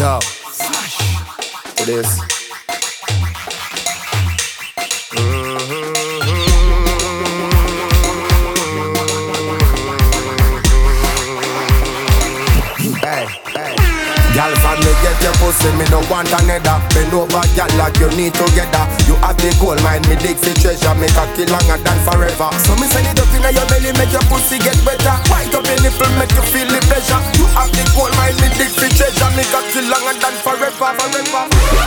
Yo, it is. Girl, from me get your pussy, me no want another. Bend over, girl, like you need together. You have the gold mine, me dig for treasure. Make a kill longer than forever. So me send it up in your belly, make your pussy get better. White up your nipple, make you feel the pleasure. You have the gold mine, me dig for treasure. Make a kill longer than forever, forever.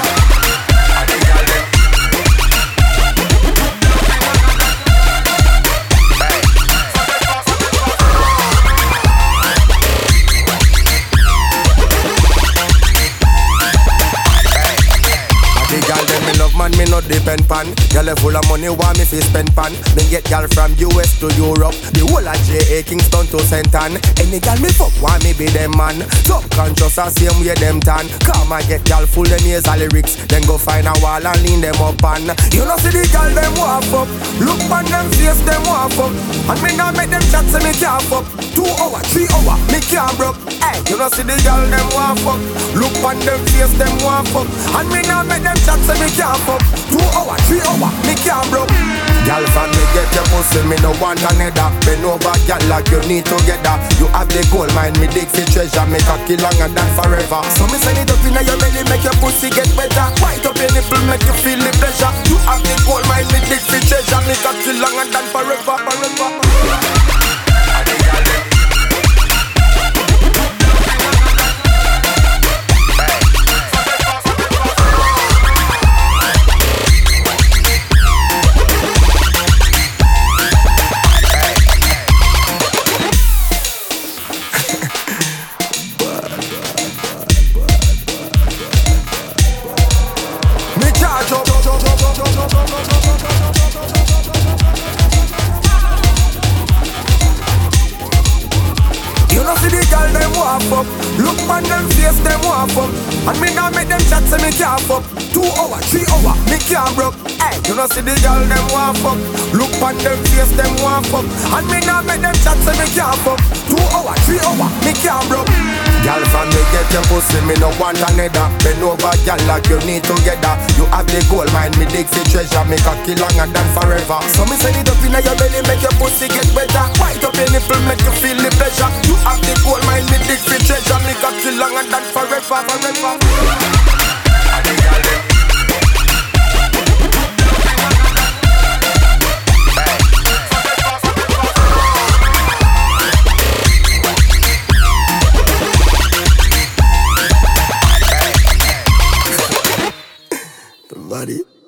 Man, me no depend pan. Y'all full of money, want me fi spend pan. Me get y'all from US to Europe, the whole of J.A. Kingston to St. Ann. Any y'all me fuck, want me be them man. Subconscious a same way them tan. Come and get y'all full them ears of lyrics. Then go find a wall and lean them up and you know see the y'all them walk up. Look on them face, them walk up. And me not make them chat so me can't fuck. 2 hours, 3 hours, me can't broke. Hey, you know see the y'all them walk up. Look on them face, them walk up. And me not make them chat so me can't fuck. 2 hours, 3 hours, me can't broke. Girl, from me get your pussy, me no want another. Bend over, girl, like you need together. You have the gold mine, me dig for treasure. Make a kill longer than forever. So me send it up in your belly, make your pussy get better. White up your nipple, make you feel the pleasure. You have the gold mine, me dig for treasure. Make a kill longer than forever, forever. You know see the girl them walk up. Look on them face, them walk up. And me now make them chat so me can't fuck. 2 hours, 3 hours, me can't broke. Hey, you know see the girl them walk up. Look on them face, them walk up. And me now make them chat so me can't fuck. 2 hours, 3 hours, me can't broke. Girl, from me get your pussy, me no want another. Bend over, girl, like you need together. You have the gold mine, me dig for treasure. Make a kill longer than forever. So me send it up in your belly, make your pussy get better. White up your nipple, make you feel the pleasure. You have the gold mine, me dig for treasure. Make a kill longer than forever, forever. Buddy.